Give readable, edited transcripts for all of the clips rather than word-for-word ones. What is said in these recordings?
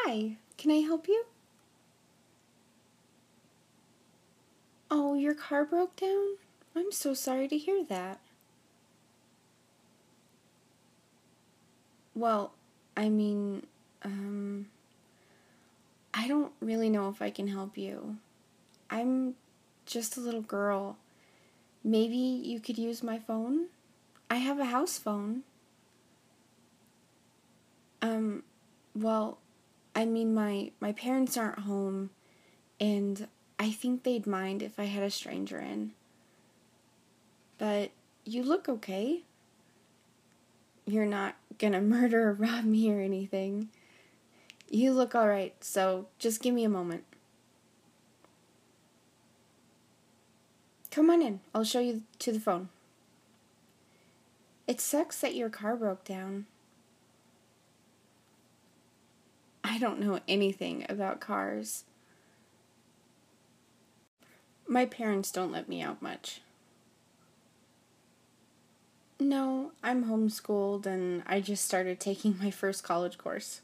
Hi, can I help you? Oh, your car broke down? I'm so sorry to hear that. Well, I mean, um, I don't really know if I can help you. I'm just a little girl. Maybe you could use my phone? I have a house phone. Um, well, I mean, my parents aren't home, and I think they'd mind if I had a stranger in. But you look okay. You're not gonna murder or rob me or anything. You look alright, so just give me a moment. Come on in, I'll show you to the phone. It sucks that your car broke down. I don't know anything about cars. My parents don't let me out much. No, I'm homeschooled and I just started taking my first college course.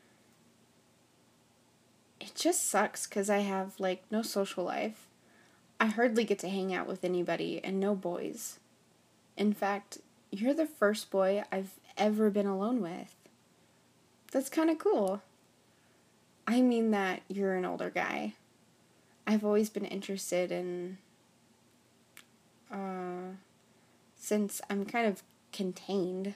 It just sucks because I have, no social life. I hardly get to hang out with anybody and no boys. In fact, you're the first boy I've ever been alone with. That's kind of cool. I mean that you're an older guy. I've always been interested in, since I'm kind of contained.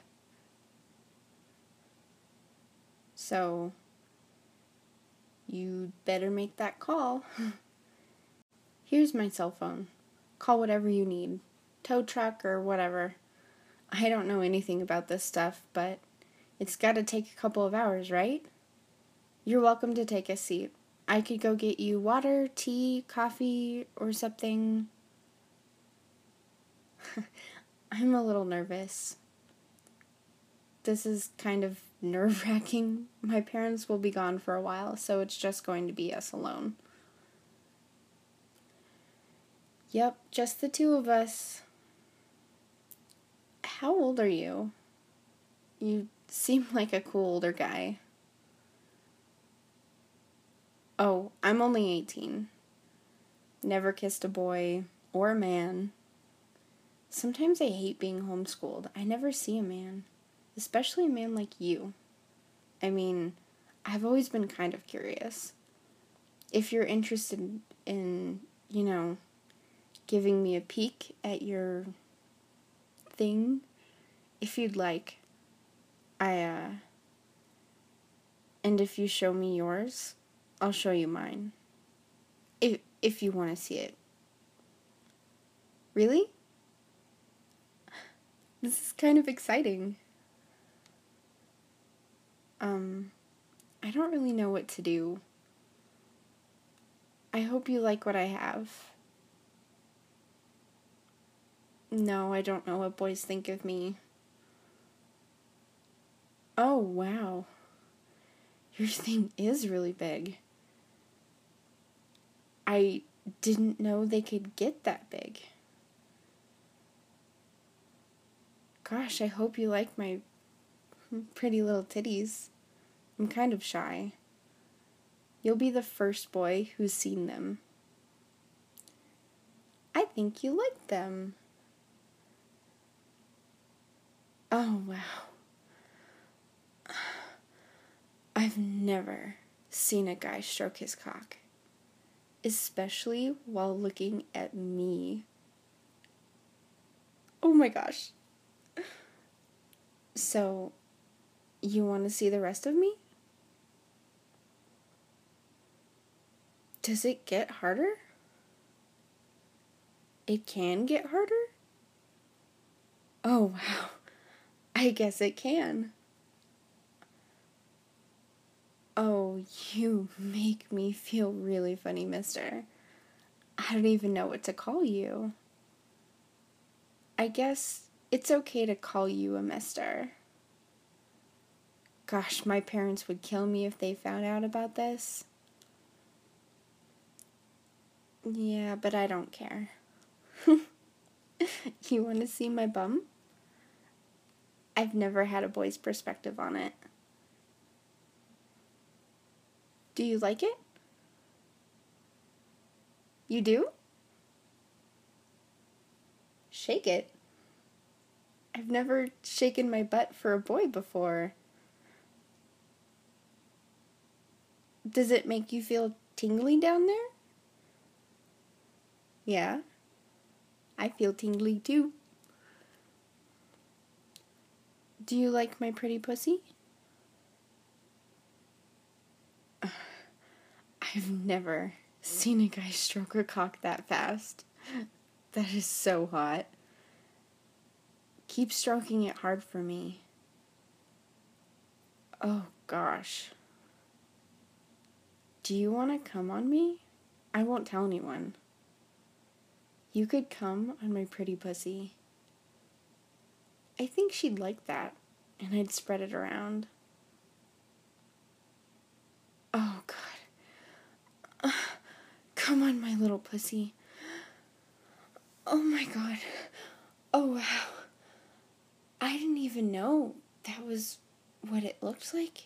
So, you'd better make that call. Here's my cell phone. Call whatever you need. Tow truck or whatever. I don't know anything about this stuff, but it's gotta take a couple of hours, right? You're welcome to take a seat. I could go get you water, tea, coffee, or something. I'm a little nervous. This is kind of nerve-wracking. My parents will be gone for a while, so it's just going to be us alone. Yep, just the two of us. How old are you? You seem like a cool older guy. Oh, I'm only 18. Never kissed a boy or a man. Sometimes I hate being homeschooled. I never see a man, especially a man like you. I mean, I've always been kind of curious. If you're interested in, giving me a peek at your thing, if you'd like, and if you show me yours, I'll show you mine. If you want to see it. Really? This is kind of exciting. I don't really know what to do. I hope you like what I have. No, I don't know what boys think of me. Oh, wow. Your thing is really big. I didn't know they could get that big. Gosh, I hope you like my pretty little titties. I'm kind of shy. You'll be the first boy who's seen them. I think you like them. Oh, wow. I've never seen a guy stroke his cock, especially while looking at me. Oh my gosh. So, you want to see the rest of me? Does it get harder? It can get harder? Oh, wow. I guess it can. Oh, you make me feel really funny, mister. I don't even know what to call you. I guess it's okay to call you a mister. Gosh, my parents would kill me if they found out about this. Yeah, but I don't care. You want to see my bum? I've never had a boy's perspective on it. Do you like it? You do? Shake it? I've never shaken my butt for a boy before. Does it make you feel tingly down there? Yeah, I feel tingly too. Do you like my pretty pussy? I've never seen a guy stroke a cock that fast. That is so hot. Keep stroking it hard for me. Oh gosh. Do you want to come on me? I won't tell anyone. You could come on my pretty pussy. I think she'd like that, and I'd spread it around. Oh God. Come on, my little pussy. Oh my God. Oh wow. I didn't even know that was what it looked like.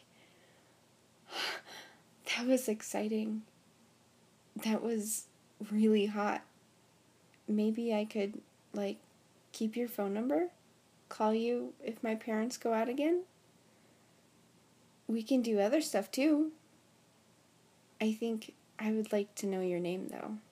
That was exciting. That was really hot. Maybe I could, keep your phone number? Call you if my parents go out again? We can do other stuff too. I think I would like to know your name though.